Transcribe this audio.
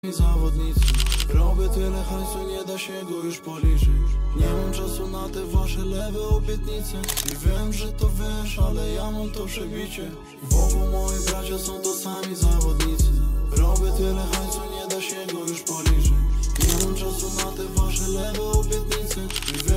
zawodnicy. Robię tyle hajsu, nie da się go już policzyć. Nie mam czasu na te wasze lewe obietnice. I wiem, że to wiesz, ale ja mam to przebicie. Wokół moi bracia są to sami zawodnicy. Robię tyle hajsu, nie da się go już policzyć. Nie mam czasu na te wasze lewe obietnice. I